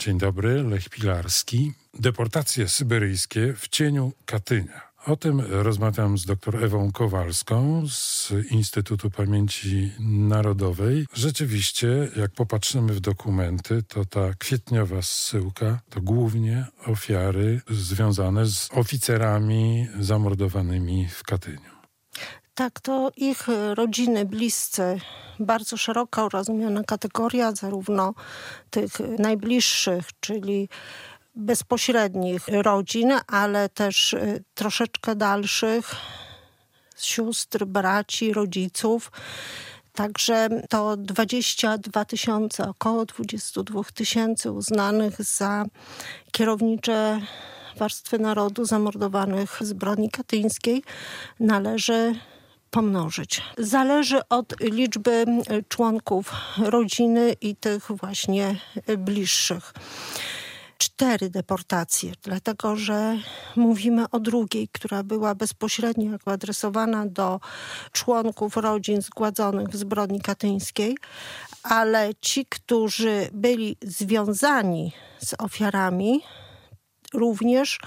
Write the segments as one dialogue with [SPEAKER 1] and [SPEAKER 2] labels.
[SPEAKER 1] Dzień dobry, Lech Pilarski. Deportacje syberyjskie w cieniu Katynia. O tym rozmawiam z dr Ewą Kowalską z Instytutu Pamięci Narodowej. Rzeczywiście, jak popatrzymy w dokumenty, to ta kwietniowa zsyłka to głównie ofiary związane z oficerami zamordowanymi w Katyniu.
[SPEAKER 2] Tak, to ich rodziny, bliscy, bardzo szeroko rozumiana kategoria, zarówno tych najbliższych, czyli bezpośrednich rodzin, ale też troszeczkę dalszych, sióstr, braci, rodziców. Także to 22 tysiące, około 22 tysięcy uznanych za kierownicze warstwy narodu zamordowanych w zbrodni katyńskiej należy pomnożyć. Zależy od liczby członków rodziny i tych właśnie bliższych. 4 deportacje, dlatego że mówimy o drugiej, która była bezpośrednio adresowana do członków rodzin zgładzonych w zbrodni katyńskiej, ale ci, którzy byli związani z ofiarami, również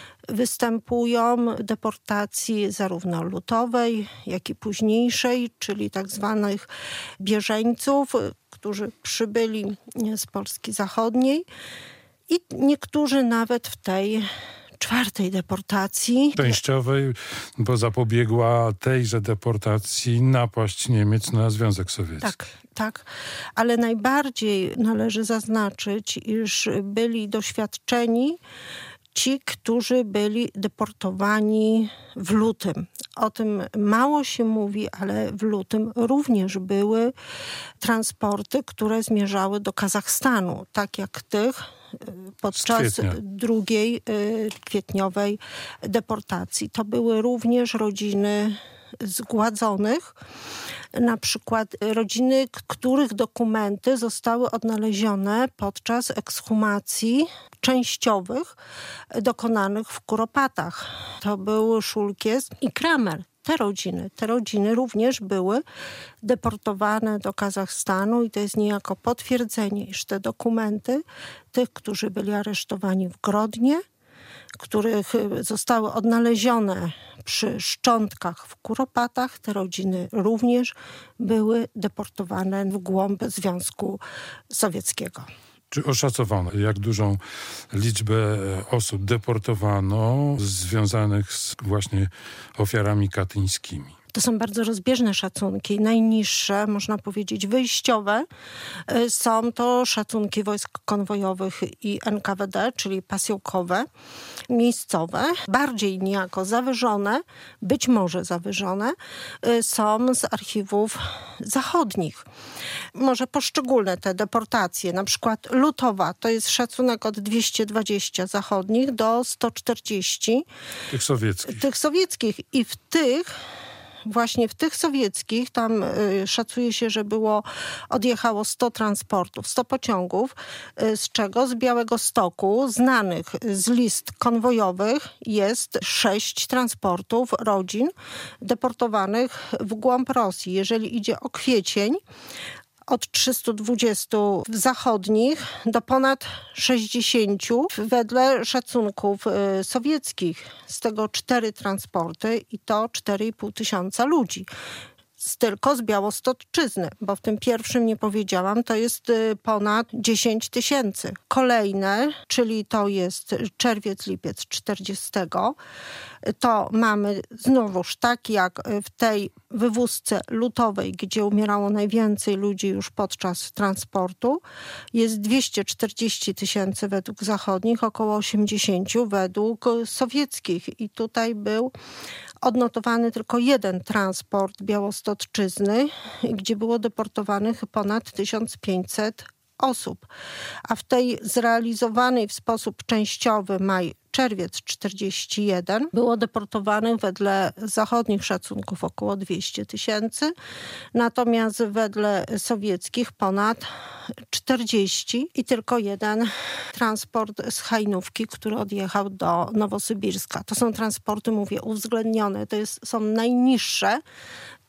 [SPEAKER 2] występują deportacji zarówno lutowej, jak i późniejszej, czyli tak zwanych bieżeńców, którzy przybyli z Polski Zachodniej i niektórzy nawet w tej 4. deportacji.
[SPEAKER 1] Częściowej, bo zapobiegła tejże deportacji napaść Niemiec na Związek Sowiecki.
[SPEAKER 2] Tak, ale najbardziej należy zaznaczyć, iż byli doświadczeni ci, którzy byli deportowani w lutym. O tym mało się mówi, ale w lutym również były transporty, które zmierzały do Kazachstanu, tak jak tych podczas drugiej kwietniowej deportacji. To były również rodziny zgładzonych, na przykład rodziny, których dokumenty zostały odnalezione podczas ekshumacji częściowych dokonanych w Kuropatach. To był Szulkies i Kramer. Te rodziny również były deportowane do Kazachstanu i to jest niejako potwierdzenie, iż te dokumenty tych, którzy byli aresztowani w Grodnie, których zostały odnalezione przy szczątkach w Kuropatach, te rodziny również były deportowane w głąb Związku Sowieckiego.
[SPEAKER 1] Czy oszacowano, jak dużą liczbę osób deportowano związanych z właśnie ofiarami katyńskimi?
[SPEAKER 2] To są bardzo rozbieżne szacunki. Najniższe, można powiedzieć wyjściowe, są to szacunki wojsk konwojowych i NKWD, czyli pasyłkowe, miejscowe. Bardziej niejako zawyżone, być może zawyżone, są z archiwów zachodnich. Może poszczególne te deportacje, na przykład lutowa, to jest szacunek od 220 zachodnich do 140 tych sowieckich. I właśnie w tych sowieckich, tam szacuje się, że odjechało 100 transportów, 100 pociągów, z czego z Białegostoku, znanych z list konwojowych, jest 6 transportów rodzin deportowanych w głąb Rosji. Jeżeli idzie o kwiecień, od 320 zachodnich do ponad 60 wedle szacunków sowieckich. Z tego 4 transporty i to 4,5 tysiąca ludzi. Tylko z Białostoczyzny, bo w tym pierwszym nie powiedziałam, to jest ponad 10 tysięcy. Kolejne, czyli to jest czerwiec, lipiec 40, to mamy znowuż tak jak w tej wywózce lutowej, gdzie umierało najwięcej ludzi już podczas transportu, jest 240 tysięcy według zachodnich, około 80 według sowieckich. I tutaj był odnotowany tylko 1 transport Białostoczyzny, gdzie było deportowanych ponad 1500 osób. A w tej zrealizowanej w sposób częściowy czerwiec 41 było deportowanych wedle zachodnich szacunków około 200 tysięcy, natomiast wedle sowieckich ponad 40 i tylko 1 transport z Hajnówki, który odjechał do Nowosybirska. To są transporty, mówię, uwzględnione. Są najniższe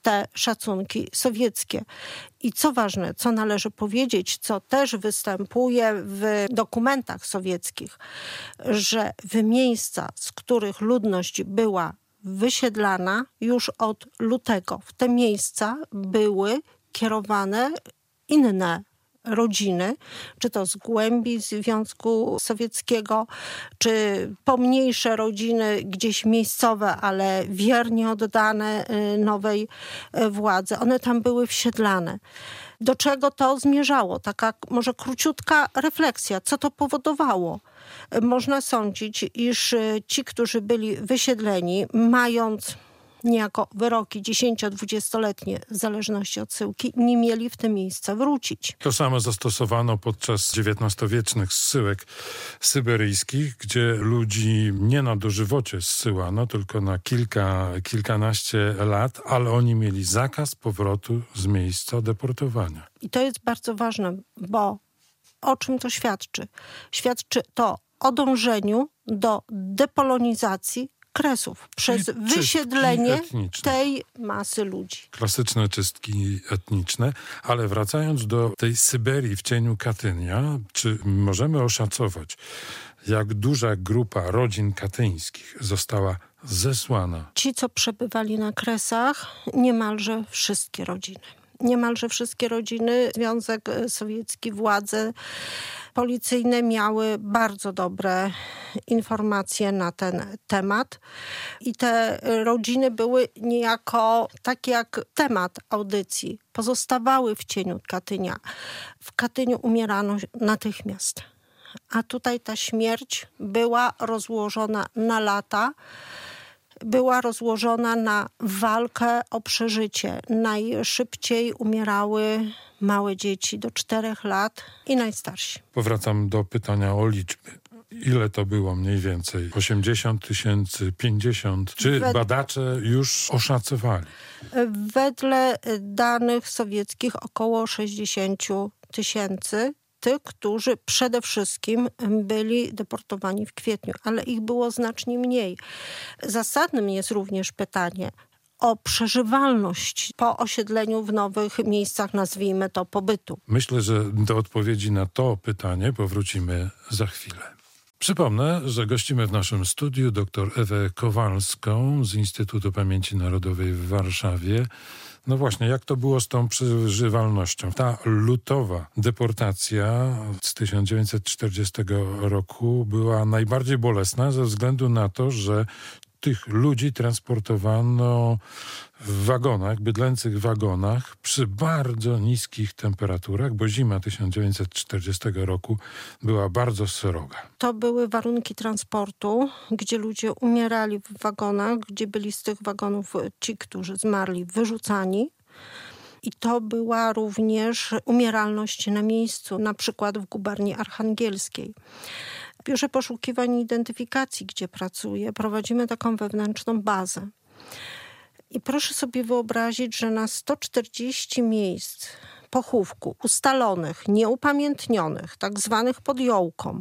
[SPEAKER 2] te szacunki sowieckie. I co ważne, co należy powiedzieć, co też występuje w dokumentach sowieckich, że w miejsca, z których ludność była wysiedlana, już od lutego w te miejsca były kierowane inne rodziny, czy to z głębi Związku Sowieckiego, czy pomniejsze rodziny gdzieś miejscowe, ale wiernie oddane nowej władzy. One tam były wsiedlane. Do czego to zmierzało? Taka może króciutka refleksja. Co to powodowało? Można sądzić, iż ci, którzy byli wysiedleni, mając niejako wyroki 10-20-letnie w zależności od zsyłki, nie mieli w te miejsca wrócić.
[SPEAKER 1] To samo zastosowano podczas XIX-wiecznych zsyłek syberyjskich, gdzie ludzi nie na dożywocie zsyłano, tylko na kilkanaście lat, ale oni mieli zakaz powrotu z miejsca deportowania.
[SPEAKER 2] I to jest bardzo ważne, bo o czym to świadczy? Świadczy to o dążeniu do depolonizacji Kresów przez wysiedlenie tej masy ludzi.
[SPEAKER 1] Klasyczne czystki etniczne, ale wracając do tej Syberii w cieniu Katynia, czy możemy oszacować, jak duża grupa rodzin katyńskich została zesłana?
[SPEAKER 2] Ci, co przebywali na Kresach, niemalże wszystkie rodziny. Niemalże wszystkie rodziny, Związek Sowiecki, władze policyjne miały bardzo dobre informacje na ten temat i te rodziny były niejako, tak jak temat audycji, pozostawały w cieniu Katynia. W Katyniu umierano natychmiast, a tutaj ta śmierć była rozłożona na lata, była rozłożona na walkę o przeżycie. Najszybciej umierały małe dzieci do 4 lat i najstarsi.
[SPEAKER 1] Powracam do pytania o liczby. Ile to było mniej więcej? 80 000, 50? Czy badacze już oszacowali?
[SPEAKER 2] Wedle danych sowieckich około 60 000. Tych, którzy przede wszystkim byli deportowani w kwietniu, ale ich było znacznie mniej. Zasadnym jest również pytanie o przeżywalność po osiedleniu w nowych miejscach, nazwijmy to, pobytu.
[SPEAKER 1] Myślę, że do odpowiedzi na to pytanie powrócimy za chwilę. Przypomnę, że gościmy w naszym studiu dr Ewę Kowalską z Instytutu Pamięci Narodowej w Warszawie. No właśnie, jak to było z tą przeżywalnością? Ta lutowa deportacja z 1940 roku była najbardziej bolesna ze względu na to, że tych ludzi transportowano w wagonach, bydlęcych wagonach przy bardzo niskich temperaturach, bo zima 1940 roku była bardzo sroga.
[SPEAKER 2] To były warunki transportu, gdzie ludzie umierali w wagonach, gdzie byli z tych wagonów ci, którzy zmarli, wyrzucani. I to była również umieralność na miejscu, na przykład w guberni archangielskiej. W Biurze Poszukiwań i Identyfikacji, gdzie pracuję, prowadzimy taką wewnętrzną bazę. I proszę sobie wyobrazić, że na 140 miejsc pochówku ustalonych, nieupamiętnionych, tak zwanych podjołką,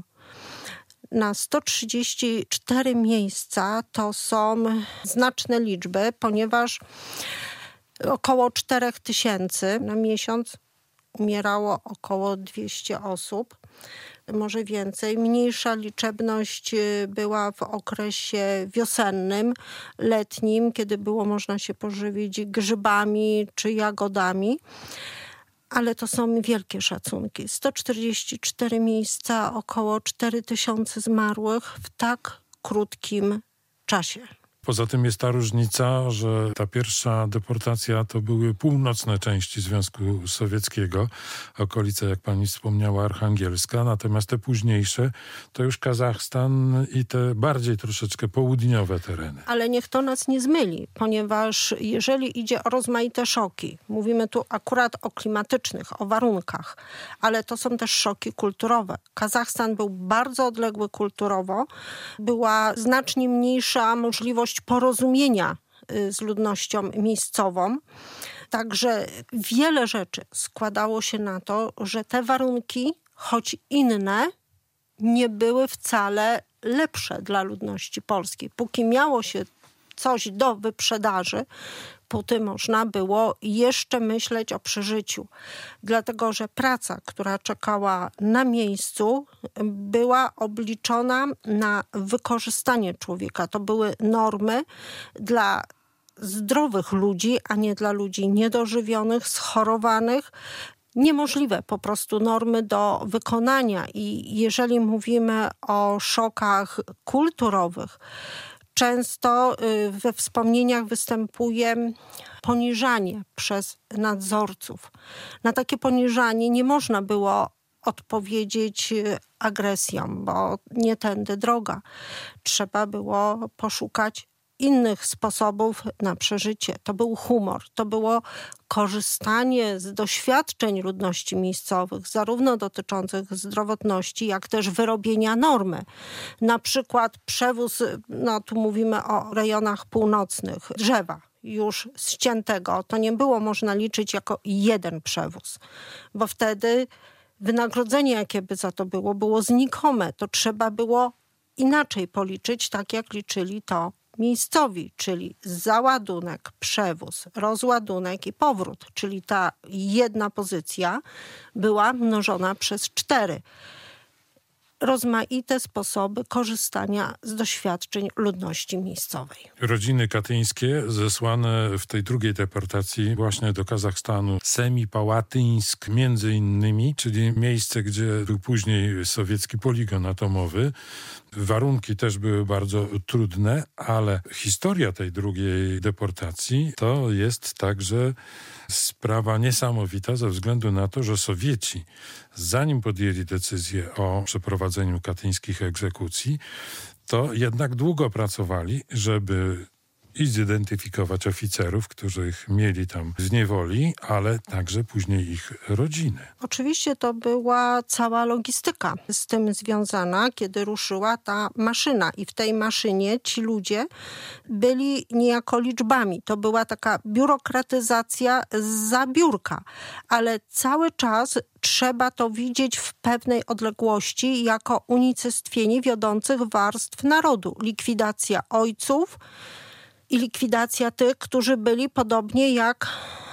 [SPEAKER 2] na 134 miejsca to są znaczne liczby, ponieważ około 4000 na miesiąc umierało około 200 osób. Może więcej. Mniejsza liczebność była w okresie wiosennym, letnim, kiedy było można się pożywić grzybami czy jagodami. Ale to są wielkie szacunki. 144 miejsca, około 4000 zmarłych w tak krótkim czasie.
[SPEAKER 1] Poza tym jest ta różnica, że ta pierwsza deportacja to były północne części Związku Sowieckiego, okolice, jak pani wspomniała, Archangielska, natomiast te późniejsze to już Kazachstan i te bardziej troszeczkę południowe tereny.
[SPEAKER 2] Ale niech to nas nie zmyli, ponieważ jeżeli idzie o rozmaite szoki, mówimy tu akurat o klimatycznych, o warunkach, ale to są też szoki kulturowe. Kazachstan był bardzo odległy kulturowo, była znacznie mniejsza możliwość porozumienia z ludnością miejscową. Także wiele rzeczy składało się na to, że te warunki, choć inne, nie były wcale lepsze dla ludności polskiej. Póki miało się coś do wyprzedaży, póty można było jeszcze myśleć o przeżyciu. Dlatego, że praca, która czekała na miejscu, była obliczona na wykorzystanie człowieka. To były normy dla zdrowych ludzi, a nie dla ludzi niedożywionych, schorowanych. Niemożliwe po prostu normy do wykonania. I jeżeli mówimy o szokach kulturowych, często we wspomnieniach występuje poniżanie przez nadzorców. Na takie poniżanie nie można było odpowiedzieć agresją, bo nie tędy droga. Trzeba było poszukać innych sposobów na przeżycie. To był humor, to było korzystanie z doświadczeń ludności miejscowych, zarówno dotyczących zdrowotności, jak też wyrobienia normy. Na przykład przewóz, tu mówimy o rejonach północnych, drzewa już ściętego, to nie było można liczyć jako jeden przewóz, bo wtedy wynagrodzenie, jakie by za to było znikome. To trzeba było inaczej policzyć, tak jak liczyli to miejscowi, czyli załadunek, przewóz, rozładunek i powrót, czyli ta jedna pozycja była mnożona przez 4. Rozmaite sposoby korzystania z doświadczeń ludności miejscowej.
[SPEAKER 1] Rodziny katyńskie zesłane w tej drugiej deportacji właśnie do Kazachstanu, Semipałatyńsk między innymi, czyli miejsce, gdzie był później sowiecki poligon atomowy. Warunki też były bardzo trudne, ale historia tej drugiej deportacji to jest także sprawa niesamowita ze względu na to, że Sowieci, zanim podjęli decyzję o przeprowadzeniu katyńskich egzekucji, to jednak długo pracowali, żeby i zidentyfikować oficerów, których mieli tam w niewoli, ale także później ich rodziny.
[SPEAKER 2] Oczywiście to była cała logistyka z tym związana, kiedy ruszyła ta maszyna i w tej maszynie ci ludzie byli niejako liczbami. To była taka biurokratyzacja zza biurka, ale cały czas trzeba to widzieć w pewnej odległości jako unicestwienie wiodących warstw narodu. Likwidacja ojców i likwidacja tych, którzy byli podobnie jak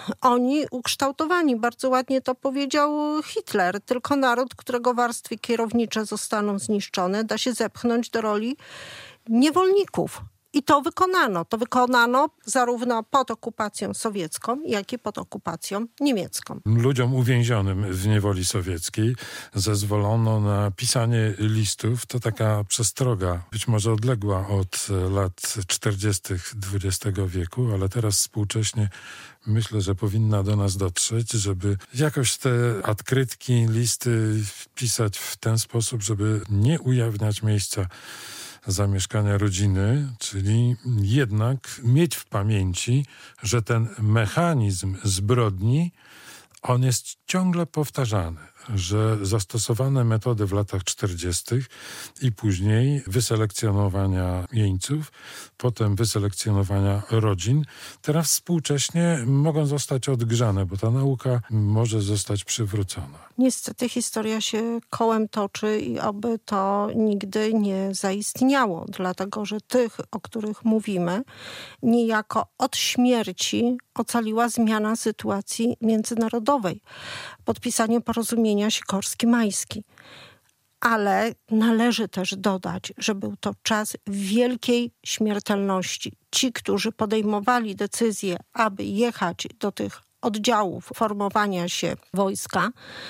[SPEAKER 2] oni ukształtowani. Bardzo ładnie to powiedział Hitler. Tylko naród, którego warstwy kierownicze zostaną zniszczone, da się zepchnąć do roli niewolników. I to wykonano. To wykonano zarówno pod okupacją sowiecką, jak i pod okupacją niemiecką.
[SPEAKER 1] Ludziom uwięzionym w niewoli sowieckiej zezwolono na pisanie listów. To taka przestroga, być może odległa od lat 40. XX wieku, ale teraz współcześnie myślę, że powinna do nas dotrzeć, żeby jakoś te odkrytki, listy pisać w ten sposób, żeby nie ujawniać miejsca zamieszkania rodziny, czyli jednak mieć w pamięci, że ten mechanizm zbrodni, on jest ciągle powtarzany, że zastosowane metody w latach 40. i później wyselekcjonowania jeńców, potem wyselekcjonowania rodzin, teraz współcześnie mogą zostać odgrzane, bo ta nauka może zostać przywrócona.
[SPEAKER 2] Niestety historia się kołem toczy i oby to nigdy nie zaistniało, dlatego że tych, o których mówimy, niejako od śmierci ocaliła zmiana sytuacji międzynarodowej. Podpisanie porozumienia sikorski-majski. Ale należy też dodać, że był to czas wielkiej śmiertelności. Ci, którzy podejmowali decyzję, aby jechać do tych oddziałów formowania się wojska,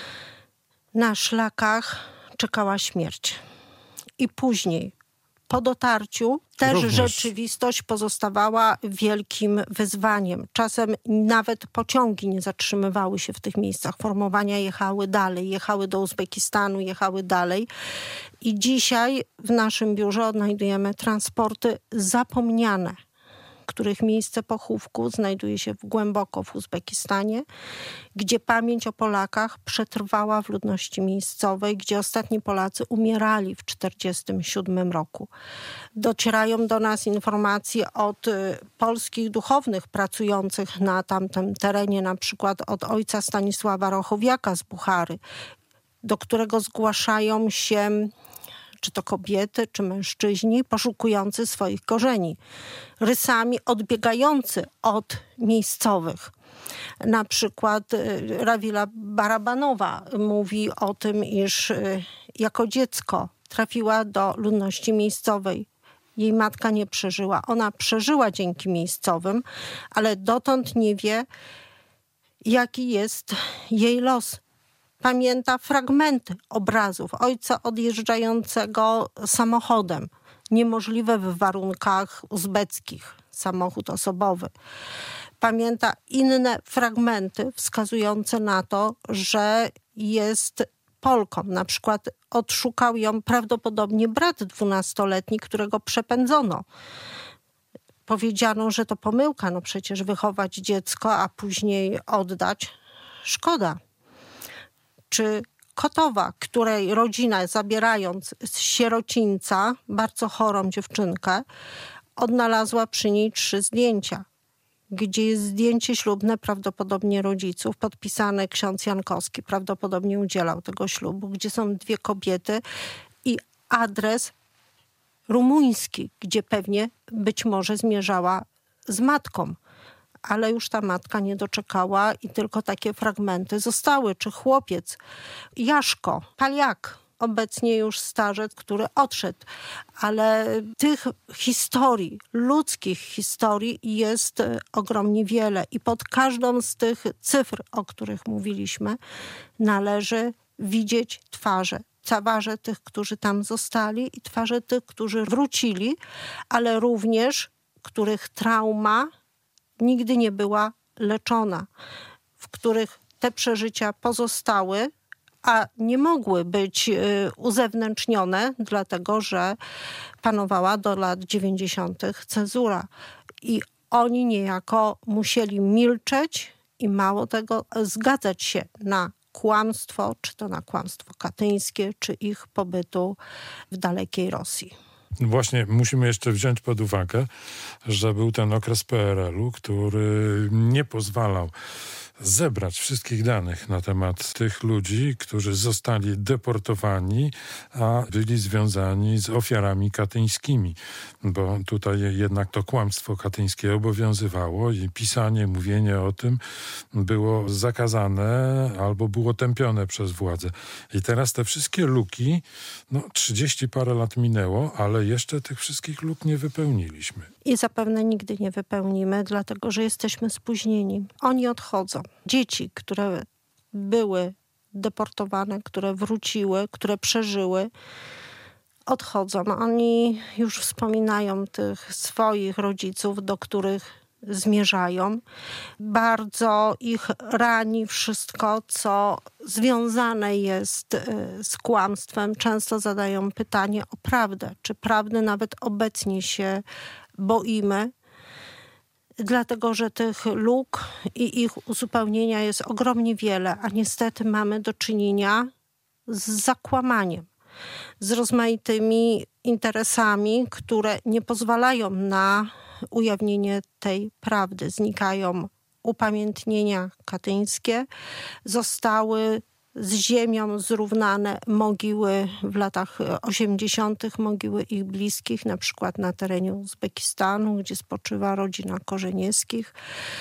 [SPEAKER 2] na szlakach czekała śmierć. I później, po dotarciu, też również rzeczywistość pozostawała wielkim wyzwaniem. Czasem nawet pociągi nie zatrzymywały się w tych miejscach formowania, jechały dalej, jechały do Uzbekistanu, jechały dalej. I dzisiaj w naszym biurze odnajdujemy transporty zapomniane, których miejsce pochówku znajduje się głęboko w Uzbekistanie, gdzie pamięć o Polakach przetrwała w ludności miejscowej, gdzie ostatni Polacy umierali w 1947 roku. Docierają do nas informacje od polskich duchownych pracujących na tamtym terenie, na przykład od ojca Stanisława Rochowiaka z Buchary, do którego zgłaszają się czy to kobiety, czy mężczyźni, poszukujący swoich korzeni. Rysami odbiegający od miejscowych. Na przykład Rawila Barabanowa mówi o tym, iż jako dziecko trafiła do ludności miejscowej. Jej matka nie przeżyła. Ona przeżyła dzięki miejscowym, ale dotąd nie wie, jaki jest jej los. Pamięta fragmenty obrazów ojca odjeżdżającego samochodem. Niemożliwe w warunkach uzbeckich. Samochód osobowy. Pamięta inne fragmenty wskazujące na to, że jest Polką. Na przykład odszukał ją prawdopodobnie brat 12-letni, którego przepędzono. Powiedziano, że to pomyłka, no przecież wychować dziecko, a później oddać, szkoda. Czy Kotowa, której rodzina, zabierając z sierocińca bardzo chorą dziewczynkę, odnalazła przy niej 3 zdjęcia, gdzie jest zdjęcie ślubne prawdopodobnie rodziców, podpisane ksiądz Jankowski, prawdopodobnie udzielał tego ślubu, gdzie są 2 kobiety i adres rumuński, gdzie pewnie być może zmierzała z matką. Ale już ta matka nie doczekała i tylko takie fragmenty zostały. Czy chłopiec, Jaszko, Paliak, obecnie już starzec, który odszedł. Ale tych historii, ludzkich historii jest ogromnie wiele. I pod każdą z tych cyfr, o których mówiliśmy, należy widzieć twarze. Twarze tych, którzy tam zostali i twarze tych, którzy wrócili, ale również których trauma nigdy nie była leczona, w których te przeżycia pozostały, a nie mogły być uzewnętrznione, dlatego że panowała do lat 90. cenzura. I oni niejako musieli milczeć i mało tego, zgadzać się na kłamstwo, czy to na kłamstwo katyńskie, czy ich pobytu w dalekiej Rosji.
[SPEAKER 1] Właśnie musimy jeszcze wziąć pod uwagę, że był ten okres PRL-u, który nie pozwalał zebrać wszystkich danych na temat tych ludzi, którzy zostali deportowani, a byli związani z ofiarami katyńskimi. Bo tutaj jednak to kłamstwo katyńskie obowiązywało i pisanie, mówienie o tym było zakazane albo było tępione przez władze. I teraz te wszystkie luki, 30 parę lat minęło, ale jeszcze tych wszystkich luk nie wypełniliśmy.
[SPEAKER 2] I zapewne nigdy nie wypełnimy, dlatego że jesteśmy spóźnieni. Oni odchodzą. Dzieci, które były deportowane, które wróciły, które przeżyły, odchodzą. Oni już wspominają tych swoich rodziców, do których zmierzają. Bardzo ich rani wszystko, co związane jest z kłamstwem. Często zadają pytanie o prawdę. Czy prawdy nawet obecnie się boimy? Dlatego, że tych luk i ich uzupełnienia jest ogromnie wiele, a niestety mamy do czynienia z zakłamaniem, z rozmaitymi interesami, które nie pozwalają na ujawnienie tej prawdy. Znikają upamiętnienia katyńskie, zostały z ziemią zrównane mogiły w latach 80., mogiły ich bliskich, na przykład na terenie Uzbekistanu, gdzie spoczywa rodzina Korzeniewskich.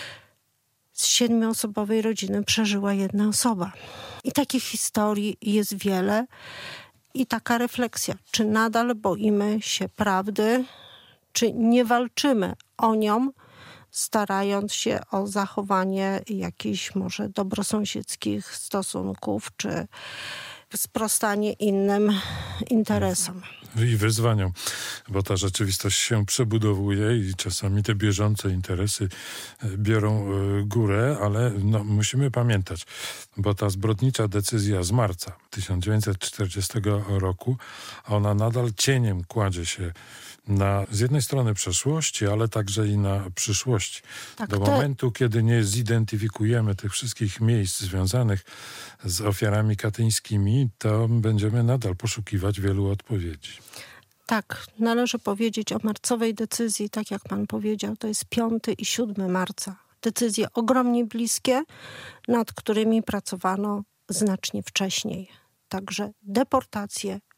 [SPEAKER 2] Z 7-osobowej rodziny przeżyła 1 osoba. I takich historii jest wiele. I taka refleksja, czy nadal boimy się prawdy, czy nie walczymy o nią, starając się o zachowanie jakichś może dobrosąsiedzkich stosunków, czy sprostanie innym interesom.
[SPEAKER 1] I wyzwaniom, bo ta rzeczywistość się przebudowuje i czasami te bieżące interesy biorą górę, ale musimy pamiętać, bo ta zbrodnicza decyzja z marca 1940 roku, ona nadal cieniem kładzie się na z jednej strony przeszłości, ale także i na przyszłości.
[SPEAKER 2] Tak,
[SPEAKER 1] do momentu, kiedy nie zidentyfikujemy tych wszystkich miejsc związanych z ofiarami katyńskimi, to będziemy nadal poszukiwać wielu odpowiedzi.
[SPEAKER 2] Tak, należy powiedzieć o marcowej decyzji, tak jak pan powiedział, to jest 5 i 7 marca. Decyzje ogromnie bliskie, nad którymi pracowano znacznie wcześniej. Także deportacje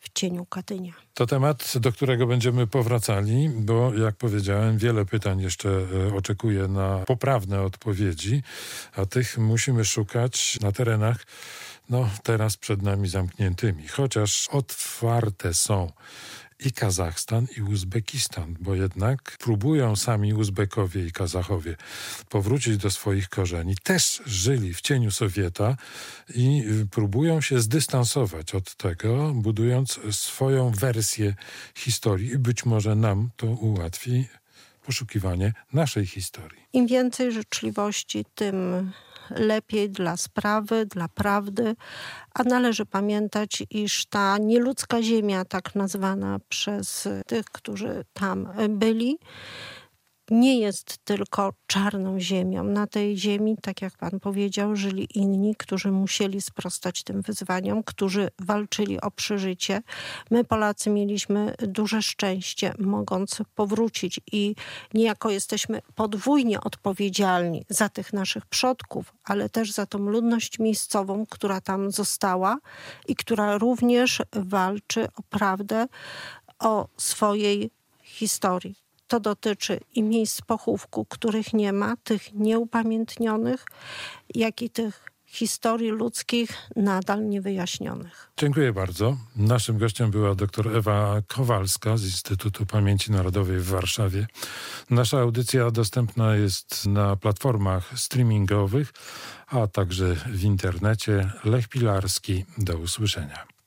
[SPEAKER 2] w cieniu Katynia.
[SPEAKER 1] To temat, do którego będziemy powracali, bo jak powiedziałem, wiele pytań jeszcze oczekuje na poprawne odpowiedzi, a tych musimy szukać na terenach, teraz przed nami zamkniętymi. Chociaż otwarte są i Kazachstan, i Uzbekistan, bo jednak próbują sami Uzbekowie i Kazachowie powrócić do swoich korzeni. Też żyli w cieniu Sowieta i próbują się zdystansować od tego, budując swoją wersję historii. I być może nam to ułatwi poszukiwanie naszej historii.
[SPEAKER 2] Im więcej życzliwości, tym lepiej dla sprawy, dla prawdy, a należy pamiętać, iż ta nieludzka ziemia, tak nazwana przez tych, którzy tam byli, nie jest tylko czarną ziemią. Na tej ziemi, tak jak pan powiedział, żyli inni, którzy musieli sprostać tym wyzwaniom, którzy walczyli o przeżycie. My, Polacy, mieliśmy duże szczęście, mogąc powrócić i niejako jesteśmy podwójnie odpowiedzialni za tych naszych przodków, ale też za tą ludność miejscową, która tam została i która również walczy o prawdę, o swojej historii. To dotyczy i miejsc pochówku, których nie ma, tych nieupamiętnionych, jak i tych historii ludzkich nadal niewyjaśnionych.
[SPEAKER 1] Dziękuję bardzo. Naszym gościem była dr Ewa Kowalska z Instytutu Pamięci Narodowej w Warszawie. Nasza audycja dostępna jest na platformach streamingowych, a także w internecie. Lech Pilarski. Do usłyszenia.